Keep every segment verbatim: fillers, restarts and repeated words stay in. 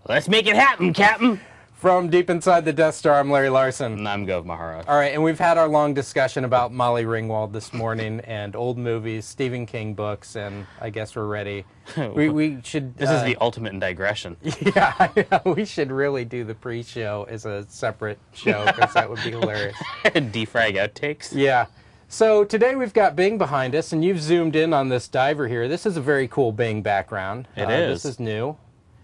Let's make it happen, Captain. From deep inside the Death Star, I'm Larry Larson. And I'm Gov Mahara. All right, and we've had our long discussion about Molly Ringwald this morning and old movies, Stephen King books, and I guess we're ready. We, we should. This uh, is the ultimate in digression. Yeah, I know. We should really do the pre-show as a separate show because that would be hilarious. Defrag outtakes. Yeah. So today we've got Bing behind us, and you've zoomed in on this diver here. This is a very cool Bing background. It uh, is. This is new.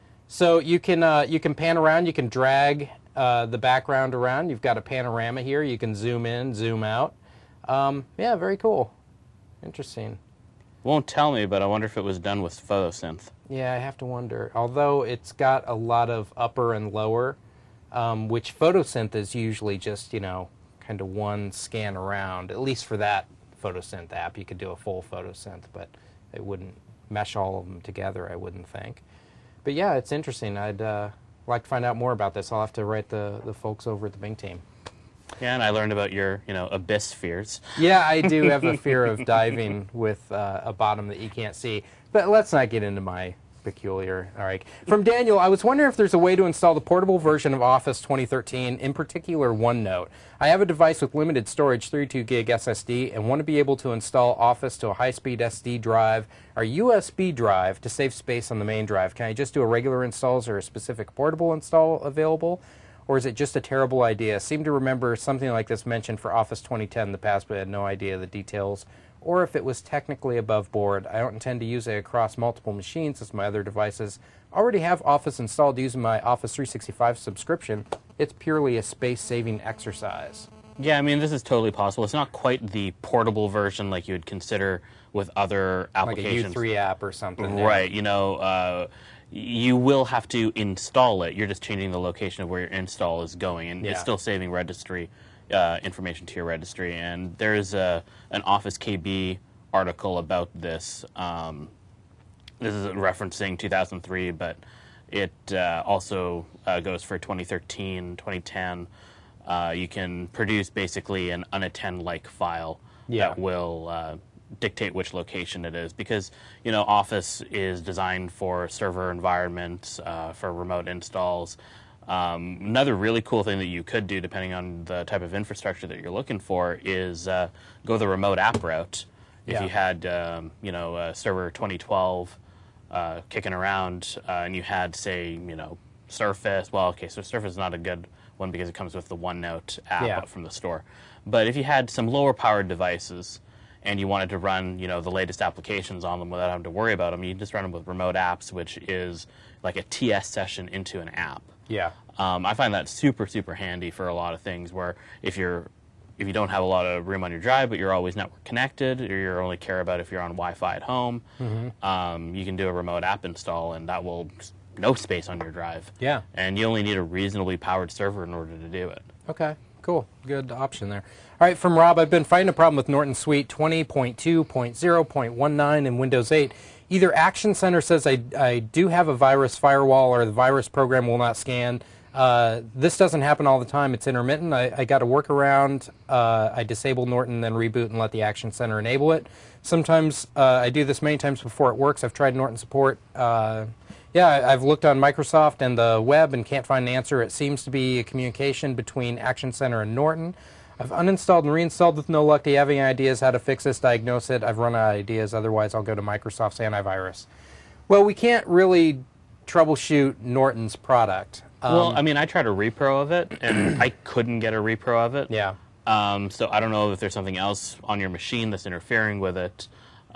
So you can uh, you can pan around, you can drag uh, the background around. You've got a panorama here. You can zoom in, zoom out. Um, yeah, very cool. Interesting. Won't tell me, but I wonder if it was done with photosynth. Yeah, I have to wonder. Although it's got a lot of upper and lower, um, which photosynth is usually just, you know, kind of one scan around. At least for that photosynth app, you could do a full photosynth, but it wouldn't mesh all of them together, I wouldn't think. But yeah, it's interesting. I'd uh, like to find out more about this. I'll have to write the, the folks over at the Bing team. Yeah, and I learned about your, you know, abyss fears. Yeah, I do have a fear of diving with uh, a bottom that you can't see. But let's not get into my peculiar. All right. From Daniel, I was wondering if there's a way to install the portable version of Office twenty thirteen, in particular OneNote. I have a device with limited storage, thirty-two gig S S D, and want to be able to install Office to a high-speed S D drive or U S B drive to save space on the main drive. Can I just do a regular install? Is there a specific portable install available? Or is it just a terrible idea? I seem to remember something like this mentioned for Office twenty ten in the past, but I had no idea the details, or if it was technically above board. I don't intend to use it across multiple machines as my other devices already have Office installed using my Office three sixty-five subscription. It's purely a space-saving exercise. Yeah, I mean, this is totally possible. It's not quite the portable version like you would consider with other applications. Like a U three app or something. Right, you know, uh, you will have to install it. You're just changing the location of where your install is going, and Yeah. it's still saving registry uh, information to your registry. And there's a, an Office K B article about this. Um, this is referencing two thousand three, but it uh, also uh, goes for twenty thirteen, twenty ten. Uh, you can produce basically an unattend-like file Yeah. that will uh, dictate which location it is, because, you know, Office is designed for server environments, uh, for remote installs. Um, another really cool thing that you could do, depending on the type of infrastructure that you're looking for, is uh, go the remote app route. If Yeah. you had, um, you know, uh, server twenty twelve uh, kicking around, uh, and you had, say, you know, Surface. Well, okay, so Surface is not a good one because it comes with the OneNote app Yeah. from the store. But if you had some lower-powered devices and you wanted to run, you know, the latest applications on them without having to worry about them, you just run them with remote apps, which is like a T S session into an app. Yeah. Um, I find that super, super handy for a lot of things where if you're if you don't have a lot of room on your drive, but you're always network connected, or you only care about if you're on Wi-Fi at home, Mm-hmm. um, you can do a remote app install, and that will no space on your drive. Yeah. And you only need a reasonably powered server in order to do it. Okay, cool. Good option there. All right, from Rob, I've been finding a problem with Norton Suite twenty point two point zero point nineteen and Windows eight. Either Action Center says I, I do have a virus firewall or the virus program will not scan. Uh, this doesn't happen all the time. It's intermittent. I, I got a workaround. Uh, I disable Norton, then reboot and let the Action Center enable it. Sometimes uh, I do this many times before it works. I've tried Norton support. Uh, Yeah, I- I've looked on Microsoft and the web and can't find an answer. It seems to be a communication between Action Center and Norton. I've uninstalled and reinstalled with no luck. Do you have any ideas how to fix this, diagnose it? I've run out of ideas. Otherwise, I'll go to Microsoft's antivirus. Well, we can't really troubleshoot Norton's product. Um, Well, I mean, I tried a repro of it, and I couldn't get a repro of it. yeah. Um, so I don't know if there's something else on your machine that's interfering with it.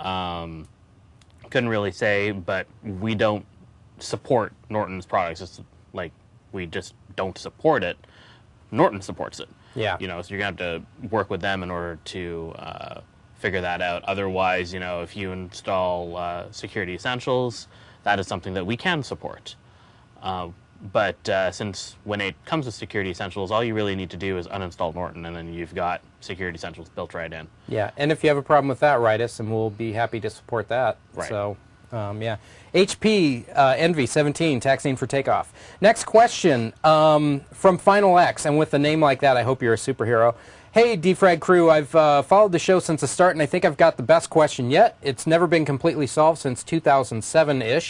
Um, couldn't really say, but we don't support Norton's products. It's like we just don't support it. Norton supports it. Yeah. You know, so you're going to have to work with them in order to uh, figure that out. Otherwise, you know, if you install uh, Security Essentials, that is something that we can support. Uh, but uh, since when it comes with Security Essentials, all you really need to do is uninstall Norton, and then you've got Security Essentials built right in. Yeah, and if you have a problem with that, write us, and we'll be happy to support that. Right. So, um, yeah. H P uh, Envy seventeen, taxing for takeoff. Next question um, from Final X, and with a name like that, I hope you're a superhero. Hey, Defrag crew, I've uh, followed the show since the start, and I think I've got the best question yet. It's never been completely solved since two thousand seven-ish.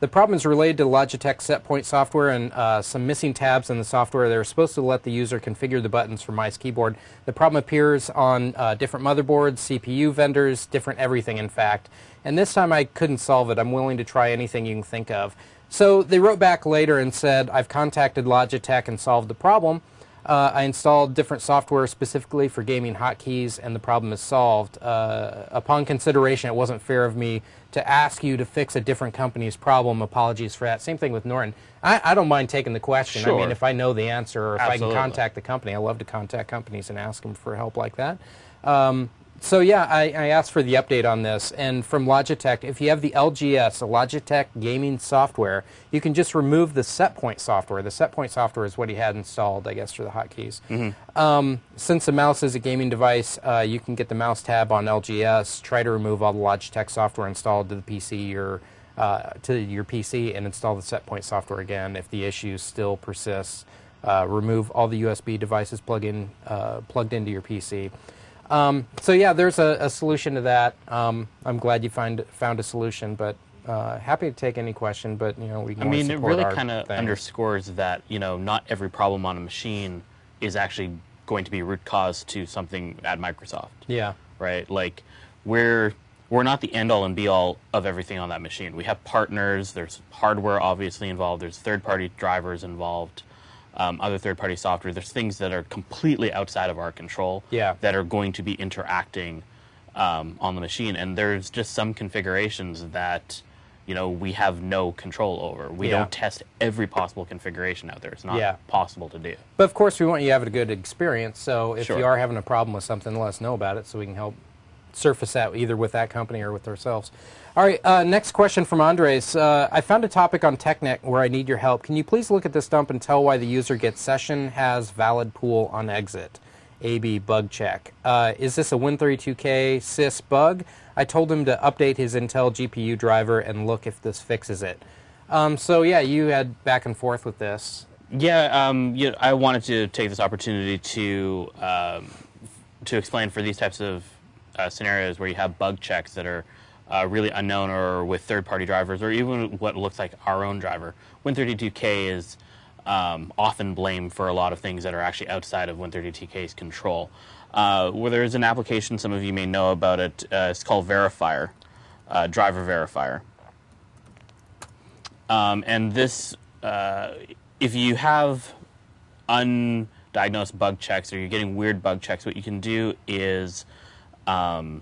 The problem is related to Logitech SetPoint software and uh, some missing tabs in the software. They're supposed to let the user configure the buttons for mice keyboard. The problem appears on uh, different motherboards, C P U vendors, different everything, in fact. And this time I couldn't solve it. I'm willing to try anything you can think of. So they wrote back later and said, I've contacted Logitech and solved the problem. Uh, I installed different software specifically for gaming hotkeys, and the problem is solved. Uh, upon consideration, it wasn't fair of me to ask you to fix a different company's problem. Apologies for that. Same thing with Norton. I, I don't mind taking the question. Sure. I mean, if I know the answer or if Absolutely. I can contact the company, I love to contact companies and ask them for help like that. Um, So yeah, I, I asked for the update on this, and from Logitech, if you have the L G S, a Logitech gaming software, you can just remove the SetPoint software. The SetPoint software is what he had installed, I guess, for the hotkeys. Mm-hmm. um, since the mouse is a gaming device, uh, you can get the mouse tab on L G S, try to remove all the Logitech software installed to the P C or uh, to your P C, and install the SetPoint software again if the issue still persists. Uh, remove all the U S B devices plug in, uh, plugged into your P C. Um, so yeah, there's a, a solution to that. Um, I'm glad you find, found a solution, but uh, happy to take any question. But you know, we can I mean, it support really our kind of thing. underscores that you know not every problem on a machine is actually going to be root cause to something at Microsoft. Yeah. Right. Like we're we're not the end all and be all of everything on that machine. We have partners. There's hardware obviously involved. There's third party drivers involved. Um, other third-party software, there's things that are completely outside of our control yeah. that are going to be interacting um, on the machine. And there's just some configurations that, you know, we have no control over. We Yeah. don't test every possible configuration out there. It's not Yeah. possible to do. But of course, we want you to have a good experience. So if Sure. you are having a problem with something, let us know about it so we can help surface that either with that company or with ourselves. All right, uh, next question from Andres. Uh, I found a topic on TechNet where I need your help. Can you please look at this dump and tell why the user gets session has valid pool on exit? A B bug check. Uh, is this a Win thirty-two K sys bug? I told him to update his Intel G P U driver and look if this fixes it. Um, so yeah, you had back and forth with this. Yeah, um, you know, I wanted to take this opportunity to um, to explain for these types of uh, scenarios where you have bug checks that are uh, really unknown or with third-party drivers or even what looks like our own driver. Win thirty-two K is um, often blamed for a lot of things that are actually outside of Win thirty-two K's control. Uh, where there's an application, some of you may know about it, uh, it's called Verifier, uh, Driver Verifier. Um, and this, uh, if you have undiagnosed bug checks or you're getting weird bug checks, what you can do is um,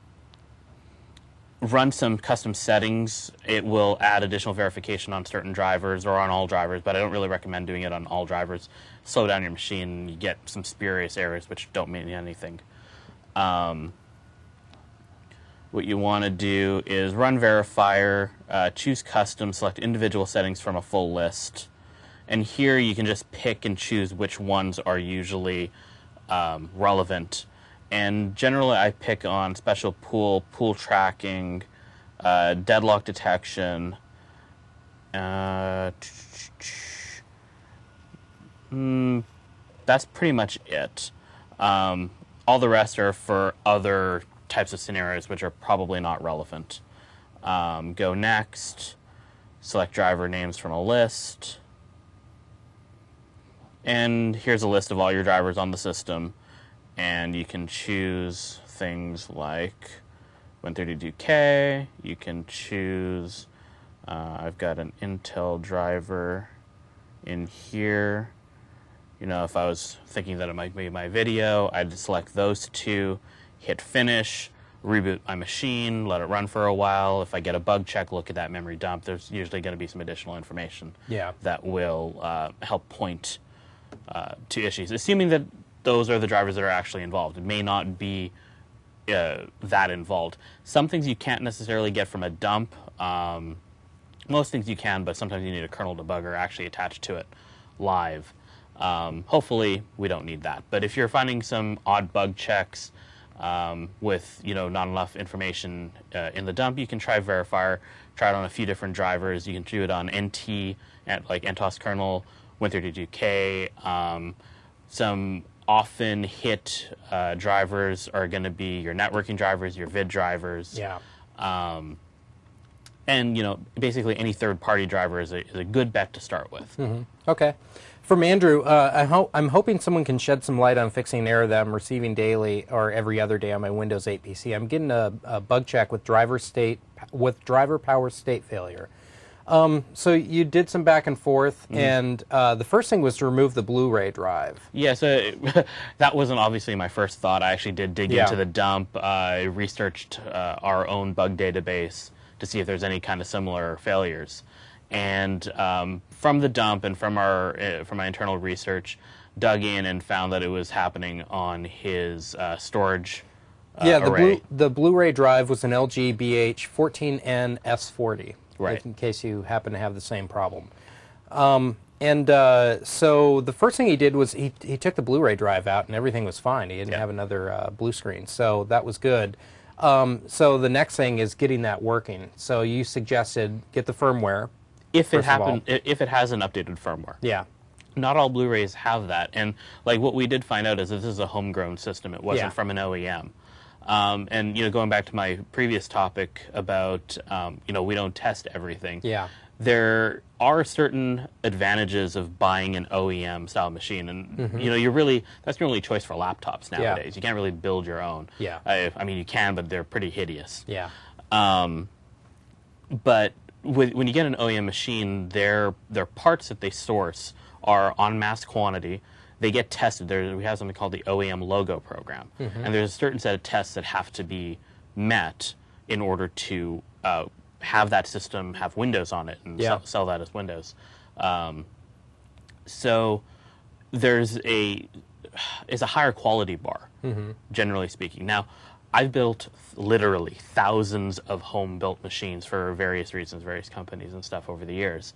run some custom settings. It will add additional verification on certain drivers or on all drivers, but I don't really recommend doing it on all drivers. Slow down your machine and you get some spurious errors which don't mean anything. Um, what you want to do is run Verifier, uh, choose custom, select individual settings from a full list. And here you can just pick and choose which ones are usually um, relevant. And generally I pick on special pool, pool tracking, uh, deadlock detection. Uh, mm, that's pretty much it. Um, all the rest are for other types of scenarios which are probably not relevant. Um, go next, select driver names from a list. And here's a list of all your drivers on the system. And you can choose things like Win thirty-two K. You can choose, uh, I've got an Intel driver in here. You know, if I was thinking that it might be my video, I'd select those two, hit finish, reboot my machine, let it run for a while. If I get a bug check, look at that memory dump. There's usually going to be some additional information Yeah. that will uh, help point uh, to issues, assuming that those are the drivers that are actually involved. It may not be uh, that involved. Some things you can't necessarily get from a dump. Um, most things you can, but sometimes you need a kernel debugger actually attached to it live. Um, hopefully, we don't need that. But if you're finding some odd bug checks um, with you know not enough information uh, in the dump, you can try Verifier. Try it on a few different drivers. You can do it on N T, at like N T O S kernel, Win thirty-two K. Um, some often hit uh, drivers are going to be your networking drivers, your vid drivers. Yeah. Um, And, you know, basically any third-party driver is a, is a good bet to start with. Mm-hmm. Okay. From Andrew, uh, I ho I'm hoping someone can shed some light on fixing an error that I'm receiving daily or every other day on my Windows eight P C. I'm getting a, a bug check with driver state with driver power state failure. Um, so you did some back and forth, mm-hmm. and uh, the first thing was to remove the Blu-ray drive. Yeah, so it, that wasn't obviously my first thought. I actually did dig yeah. into the dump. Uh, I researched uh, our own bug database to see if there's any kind of similar failures. And um, from the dump and from our uh, from my internal research, dug in and found that it was happening on his uh, storage uh, yeah, the array. Blu the Blu-ray drive was an L G B H fourteen N S forty. Right. In case you happen to have the same problem. Um, and uh, so the first thing he did was he, he took the Blu-ray drive out and everything was fine. He didn't yeah. have another uh, blue screen, so that was good. Um, so the next thing is getting that working. So you suggested get the firmware. If it happen, if it has an updated firmware. Yeah. Not all Blu-rays have that. And like what we did find out is that this is a homegrown system. It wasn't yeah. from an O E M. Um, and, you know, going back to my previous topic about, um, you know, we don't test everything. Yeah. There are certain advantages of buying an O E M style machine. And, mm-hmm. you know, you're really, that's your only choice for laptops nowadays. Yeah. You can't really build your own. Yeah. I, I mean, you can, but they're pretty hideous. Yeah. Um, but with, when you get an O E M machine, their, their parts that they source are en masse quantity. They get tested. There, we have something called the O E M logo program. Mm-hmm. And there's a certain set of tests that have to be met in order to uh, have that system have Windows on it and yeah. sell, sell that as Windows. Um, so there's a, it's a higher quality bar, mm-hmm. generally speaking. Now, I've built literally thousands of home-built machines for various reasons, various companies and stuff over the years.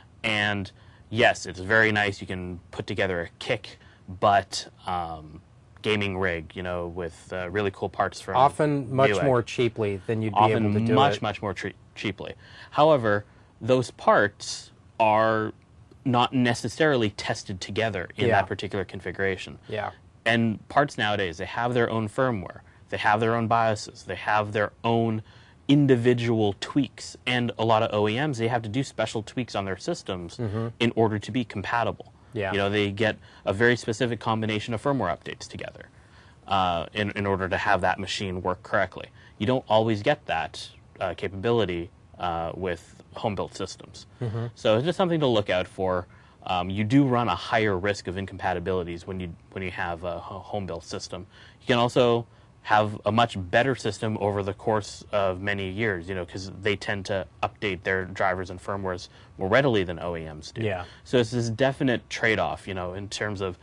And yes, it's very nice. You can put together a kick butt um, gaming rig, you know, with uh, really cool parts from often much Newegg. more cheaply than you'd be often able to do much, it. much more tre cheaply. However, those parts are not necessarily tested together in yeah. that particular configuration. Yeah. And parts nowadays, they have their own firmware. They have their own BIOSes. They have their own individual tweaks. And a lot of O E Ms, they have to do special tweaks on their systems mm-hmm. in order to be compatible. Yeah. You know, they get a very specific combination of firmware updates together uh, in, in order to have that machine work correctly. You don't always get that uh, capability uh, with home-built systems. Mm-hmm. So it's just something to look out for. Um, you do run a higher risk of incompatibilities when you, when you have a home-built system. You can also have a much better system over the course of many years, you know, because they tend to update their drivers and firmwares more readily than O E Ms do. Yeah. So it's this definite trade-off, you know, in terms of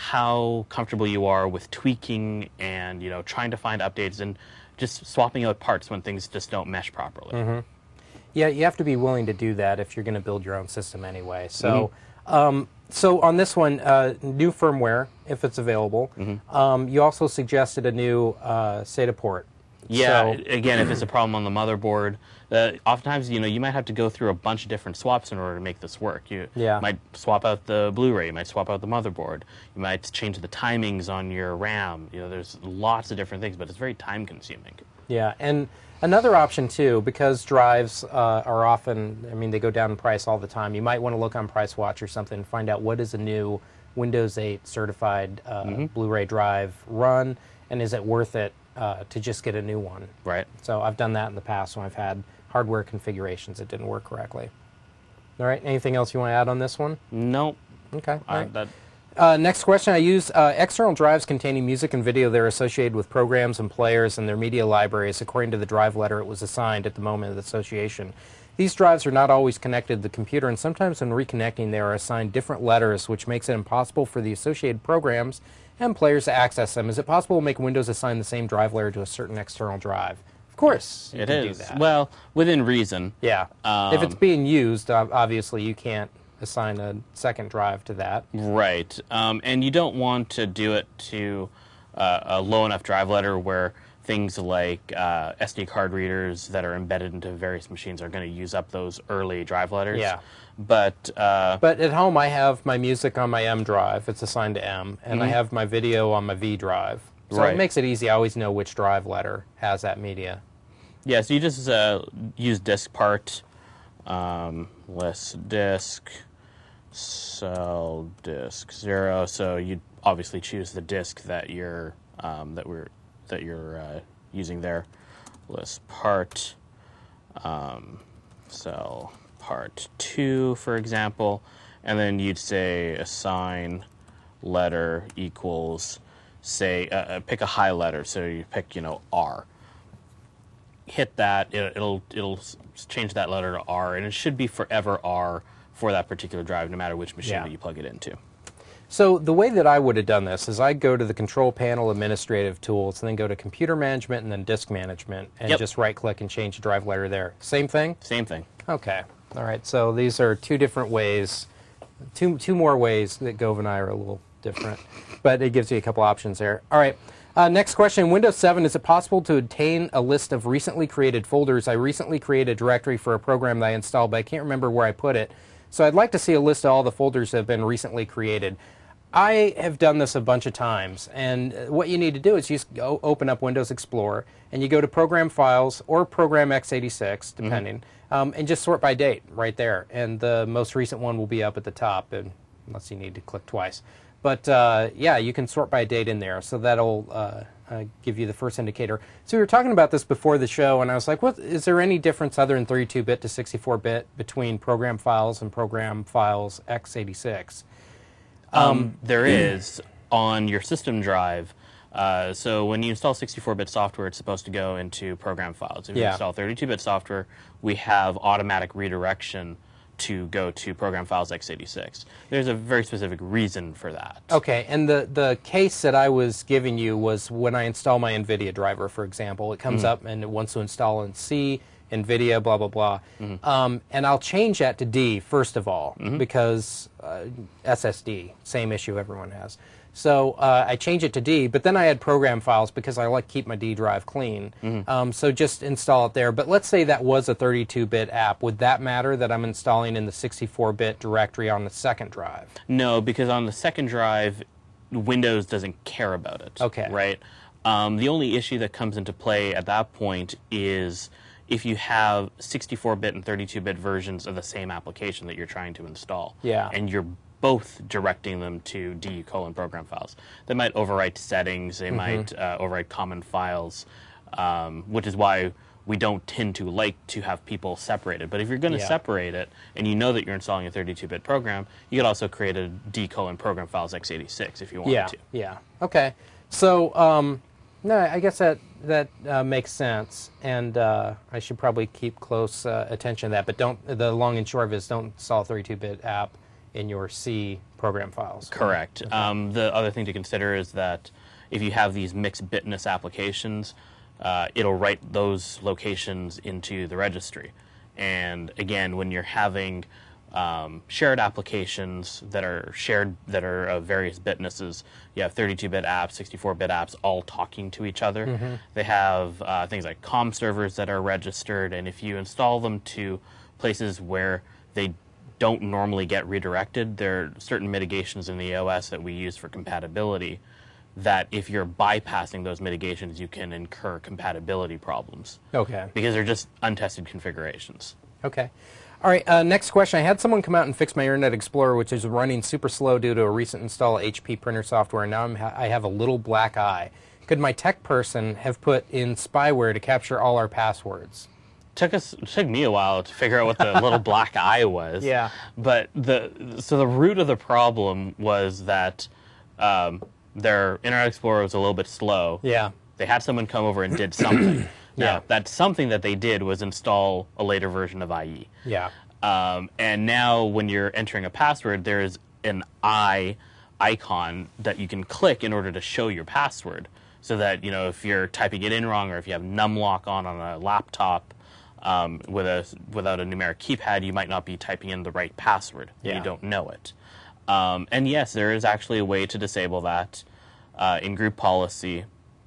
how comfortable you are with tweaking and, you know, trying to find updates and just swapping out parts when things just don't mesh properly. Mm-hmm. Yeah, you have to be willing to do that if you're going to build your own system anyway. So. Mm-hmm. um, So on this one, uh, new firmware, if it's available. Mm-hmm. um, you also suggested a new uh, SATA port. Yeah, so, again, if it's a problem on the motherboard, uh, oftentimes, you know, you might have to go through a bunch of different swaps in order to make this work. You yeah. might swap out the Blu-ray, you might swap out the motherboard, you might change the timings on your RAM. You know, there's lots of different things, but it's very time-consuming. Yeah, and another option, too, because drives uh, are often, I mean, they go down in price all the time. You might want to look on PriceWatch or something and find out what is a new Windows eight certified uh, mm-hmm. Blu-ray drive run, and is it worth it uh, to just get a new one? Right. So I've done that in the past when I've had hardware configurations that didn't work correctly. All right, anything else you want to add on this one? Nope. Okay. I, right. that Uh, next question. I use uh, external drives containing music and video that are associated with programs and players and their media libraries according to the drive letter it was assigned at the moment of the association. These drives are not always connected to the computer, and sometimes when reconnecting they are assigned different letters, which makes it impossible for the associated programs and players to access them. Is it possible to make Windows assign the same drive letter to a certain external drive? Of course, you it can is. do that. Well, within reason. Yeah. Um, if it's being used, uh, obviously you can't assign a second drive to that. Right. Um, and you don't want to do it to uh, a low enough drive letter where things like uh, S D card readers that are embedded into various machines are going to use up those early drive letters. Yeah. But uh, but at home I have my music on my M drive. It's assigned to M. And mm-hmm. I have my video on my V drive. So right. it makes it easy. I always know which drive letter has that media. Yeah, so you just uh, use disk part, um, list disk, cell disk zero. So you obviously choose the disk that you're um, that we're that you're uh, using there. List part, um, cell part two, for example, and then you'd say assign letter equals, say, uh, pick a high letter. So you pick, you know, R. Hit that, it, it'll it'll change that letter to R, and it should be forever R for that particular drive, no matter which machine Yeah. that you plug it into. So the way that I would have done this is I'd go to the control panel administrative tools, and then go to computer management and then disk management, and Yep. just right-click and change the drive letter there. Same thing? Same thing. Okay. All right. So these are two different ways, two two more ways that Gove and I are a little different, but it gives you a couple options there. All right. Uh, next question. Windows seven, is it possible to obtain a list of recently created folders? I recently created a directory for a program that I installed, but I can't remember where I put it. So I'd like to see a list of all the folders that have been recently created. I have done this a bunch of times, and what you need to do is you just go open up Windows Explorer, and you go to Program Files or Program x eighty-six, depending, mm-hmm. um, and just sort by date right there. And the most recent one will be up at the top, and, unless you need to click twice. But uh, yeah, you can sort by date in there, so that'll uh, uh, give you the first indicator. So we were talking about this before the show, and I was like, "What is there any difference other than thirty-two bit to sixty-four bit between Program Files and Program Files x eighty-six?" Um, there is on your system drive. Uh, so when you install sixty-four bit software, it's supposed to go into Program Files. If you Yeah. install thirty-two bit software, we have automatic redirection to go to Program Files x eighty-six. There's a very specific reason for that. Okay, and the, the case that I was giving you was when I install my NVIDIA driver, for example. It comes mm. up and it wants to install in C, NVIDIA, blah, blah, blah. Mm-hmm. um, and I'll change that to D, first of all, mm-hmm. because uh, S S D, same issue everyone has. So uh, I change it to D, but then I add Program Files because I like to keep my D drive clean. Mm-hmm. um, so just install it there. But let's say that was a thirty-two bit app. Would that matter that I'm installing in the sixty-four bit directory on the second drive? No, because on the second drive, Windows doesn't care about it. Okay. Right? Um, the only issue that comes into play at that point is if you have sixty-four bit and thirty-two bit versions of the same application that you're trying to install. Yeah. And you're both directing them to D colon program files. They might overwrite settings, they mm-hmm. might uh, overwrite common files, um, which is why we don't tend to like to have people separated. But if you're going to yeah. separate it, and you know that you're installing a thirty-two bit program, you could also create a D colon program files x eighty-six if you wanted yeah. to. Yeah, okay. So, um, no, I guess that, that uh, makes sense, and uh, I should probably keep close uh, attention to that, but don't, the long and short of it is don't install a thirty-two bit app in your C program files. Correct. Okay. Um, the other thing to consider is that if you have these mixed bitness applications, uh, it'll write those locations into the registry. And again, when you're having um, shared applications that are shared, that are of various bitnesses, you have thirty-two bit apps, sixty-four bit apps all talking to each other. Mm-hmm. They have uh, things like comm servers that are registered, and if you install them to places where they don't normally get redirected, there are certain mitigations in the O S that we use for compatibility that if you're bypassing those mitigations, you can incur compatibility problems. Okay. Because they're just untested configurations. Okay. All right, uh, next question. I had someone come out and fix my Internet Explorer, which is running super slow due to a recent install of H P printer software, and now I'm ha I have a little black eye. Could my tech person have put in spyware to capture all our passwords? Took us it took me a while to figure out what the little black eye was. Yeah. But the so the root of the problem was that um, their Internet Explorer was a little bit slow. Yeah. They had someone come over and did something. Now, yeah. that something that they did was install a later version of I E. Yeah. Um, and now when you're entering a password, there's an eye icon that you can click in order to show your password. So that, you know, if you're typing it in wrong or if you have numlock on on a laptop, Um, with a, without a numeric keypad, you might not be typing in the right password. Yeah. You don't know it. Um, and yes, there is actually a way to disable that uh, in group policy.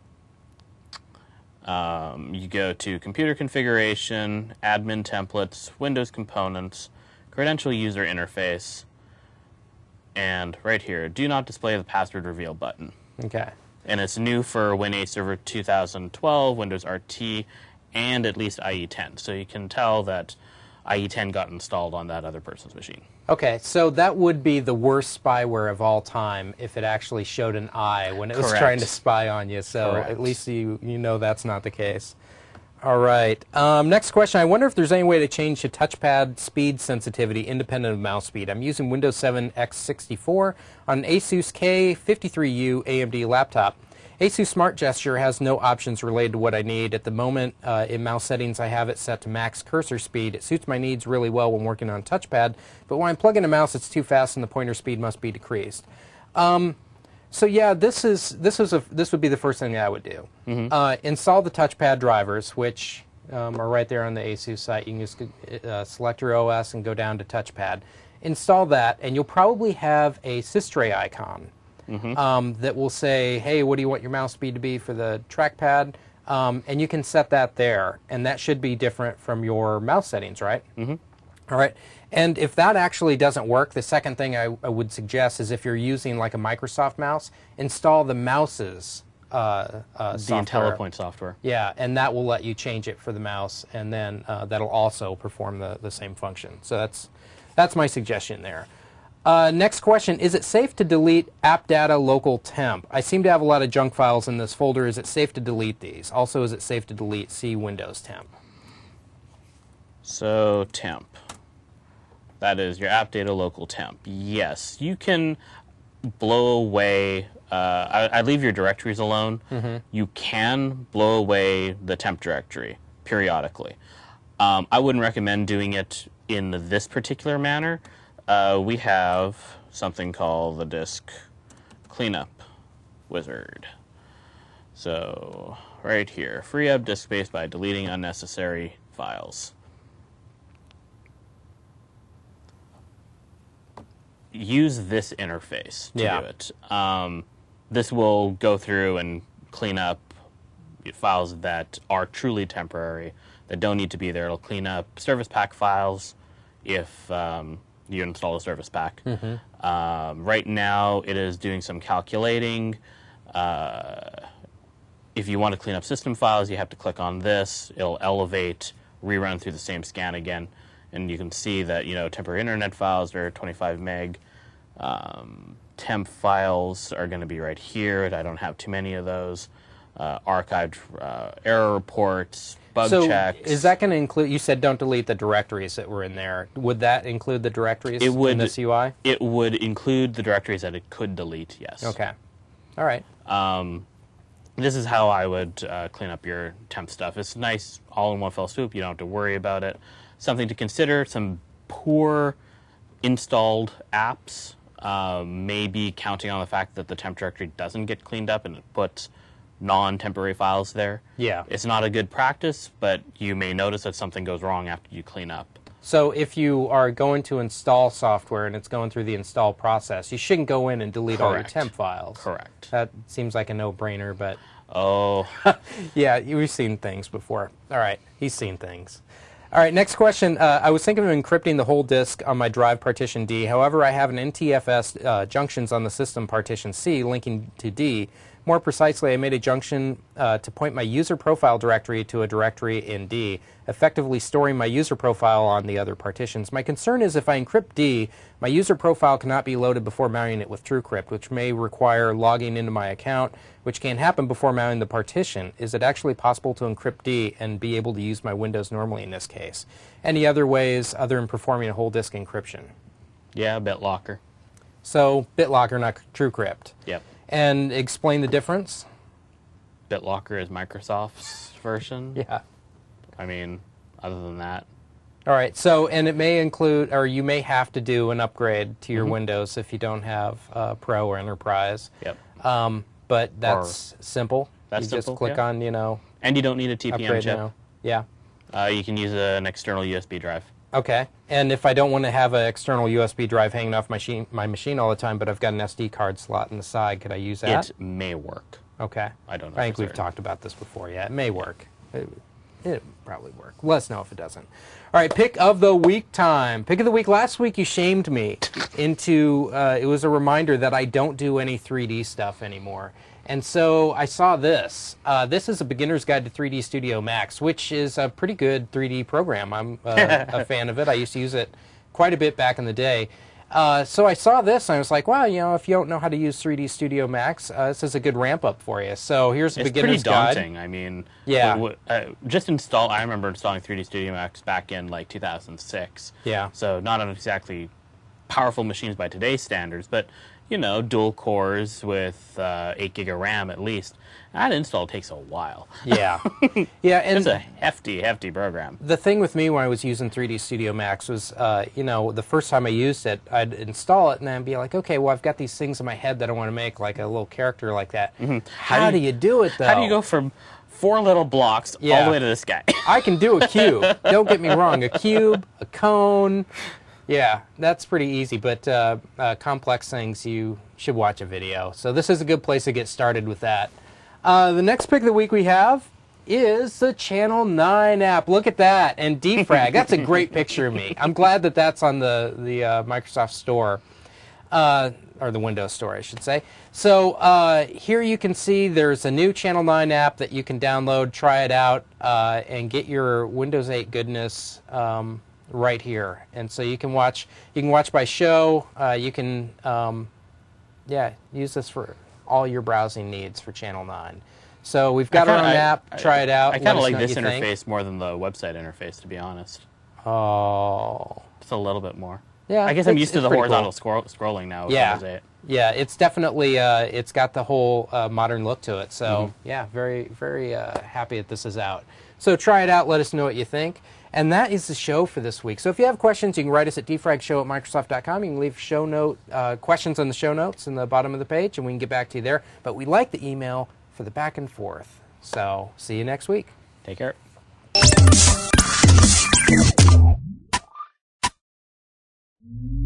Um, you go to Computer Configuration, Admin Templates, Windows Components, Credential User Interface, and right here, Do Not Display the Password Reveal button. Okay. And it's new for Win eight Server two thousand twelve, Windows R T, and at least I E ten. So you can tell that I E ten got installed on that other person's machine. Okay, so that would be the worst spyware of all time if it actually showed an eye when it was Correct. trying to spy on you. So Correct. at least you you know that's not the case. All right. Um, next question. I wonder if there's any way to change the touchpad speed sensitivity independent of mouse speed. I'm using Windows seven x sixty-four on an Asus K fifty-three U A M D laptop. Asus Smart Gesture has no options related to what I need. At the moment, uh, in mouse settings, I have it set to max cursor speed. It suits my needs really well when working on touchpad, but when I'm plugging a mouse, it's too fast and the pointer speed must be decreased. Um, so yeah, this is this is a this would be the first thing that I would do. Mm-hmm. uh, install the touchpad drivers, which um, are right there on the Asus site. You can just uh, select your O S and go down to touchpad. Install that, and you'll probably have a Systray icon. Mm-hmm. um, that will say, hey, what do you want your mouse speed to be for the trackpad? Um, and you can set that there, and that should be different from your mouse settings, right? Mm-hmm. All right. And if that actually doesn't work, the second thing I, I would suggest is if you're using like a Microsoft mouse, install the mouse's uh, uh, The software. IntelliPoint software. Yeah, and that will let you change it for the mouse, and then uh, that'll also perform the, the same function. So that's that's my suggestion there. Uh, next question, is it safe to delete app data local temp? I seem to have a lot of junk files in this folder. Is it safe to delete these? Also, is it safe to delete C Windows temp? So temp, that is your app data local temp. Yes, you can blow away, uh, I, I leave your directories alone. Mm-hmm. You can blow away the temp directory periodically. Um, I wouldn't recommend doing it in this particular manner. Uh, we have something called the disk cleanup wizard. So right here, free up disk space by deleting unnecessary files. Use this interface to Yeah. do it. Um, this will go through and clean up files that are truly temporary, that don't need to be there. It'll clean up service pack files if um, you install a service pack. Mm-hmm. Um, right now, it is doing some calculating. Uh, if you want to clean up system files, you have to click on this. It'll elevate, rerun through the same scan again, and you can see that, you know, temporary internet files are twenty-five meg. Um, temp files are going to be right here. I don't have too many of those. Uh, archived uh, error reports, bug so checks. Is that going to include, you said don't delete the directories that were in there. Would that include the directories It would- in this U I? It would include the directories that it could delete, yes. Okay. All right. Um, this is how I would uh, clean up your temp stuff. It's nice, all in one fell swoop. You don't have to worry about it. Something to consider, some poor installed apps, um, maybe counting on the fact that the temp directory doesn't get cleaned up and it puts non-temporary files there. Yeah. It's not a good practice, but you may notice that something goes wrong after you clean up. So if you are going to install software and it's going through the install process, you shouldn't go in and delete all your Correct. temp files. Correct. That seems like a no-brainer, but Oh, yeah, we've seen things before. All right, he's seen things. All right, next question. Uh, I was thinking of encrypting the whole disk on my drive partition D. However, I have an N T F S uh, junctions on the system partition C linking to D. More precisely, I made a junction uh, to point my user profile directory to a directory in D, effectively storing my user profile on the other partitions. My concern is if I encrypt D, my user profile cannot be loaded before mounting it with TrueCrypt, which may require logging into my account, which can happen before mounting the partition. Is it actually possible to encrypt D and be able to use my Windows normally in this case? Any other ways other than performing a whole disk encryption? yeah, BitLocker. So BitLocker, not TrueCrypt. Yep. And explain the difference? BitLocker is Microsoft's version. Yeah. I mean, other than that, All right. So, and it may include, or you may have to do an upgrade to your Mhm. Windows if you don't have uh, Pro or Enterprise. yep. Um, but that's simple. That's you simple, just click yeah. on, you know, And you don't need a T P M upgrade chip. now. Yeah. Uh, you can use an external U S B drive. Okay. And if I don't want to have an external U S B drive hanging off my machine, my machine all the time, but I've got an S D card slot in the side, could I use that? It may work. Okay. I don't know. I think for we've certain. talked about this before. Yeah, it may work. It, it probably work. Let us know if it doesn't. All right, pick of the week time. Pick of the week. Last week you shamed me into, uh, it was a reminder that I don't do any three D stuff anymore. And so I saw this. Uh, this is a beginner's guide to three D Studio Max, which is a pretty good three D program. I'm uh, a fan of it. I used to use it quite a bit back in the day. Uh, so I saw this and I was like, wow, you know, if you don't know how to use three D Studio Max, uh, this is a good ramp up for you. So here's a it's beginner's pretty guide. daunting. I mean, Yeah. w- w- uh, just install. I remember installing three D Studio Max back in like two thousand six. Yeah. So not exactly powerful machines by today's standards, but you know, dual cores with uh, eight gig of RAM at least. That install takes a while. Yeah. Yeah, and It's a hefty, hefty program. the thing with me when I was using three D Studio Max was, uh, you know, the first time I used it, I'd install it and then be like, okay, well, I've got these things in my head that I want to make, like a little character like that. Mm-hmm. How, How do do you do it, though? How do you go from four little blocks all Yeah. the way to this guy? I can do a cube. Don't get me wrong. A cube, a cone. Yeah, that's pretty easy, but uh, uh, complex things, you should watch a video. So this is a good place to get started with that. Uh, the next pick of the week we have is the Channel nine app. Look at that. And defrag. That's a great picture of me. I'm glad that that's on the, the uh, Microsoft Store. Uh, or the Windows Store, I should say. So uh, here you can see there's a new Channel nine app that you can download, try it out, uh, and get your Windows eight goodness um, right here. And so you can watch. You can watch by show. Uh, you can, um, yeah, use this for all your browsing needs for Channel nine. So we've got I our kinda- own I- app. I- Try it out. I Let kind of us like know this what you think. interface more than the website interface, to be honest. Oh. Just a little bit more. Yeah, I guess I'm it's- used to it's the pretty horizontal cool. scroll, scrolling now with Yeah. Windows eight. Yeah, it's definitely, uh, it's got the whole uh, modern look to it. So, Mm-hmm. yeah, very, very uh, happy that this is out. So try it out. Let us know what you think. And that is the show for this week. So if you have questions, you can write us at defragshow at microsoft dot com. You can leave show note uh, questions on the show notes in the bottom of the page, and we can get back to you there. But we like the email for the back and forth. So see you next week. Take care. Thank you.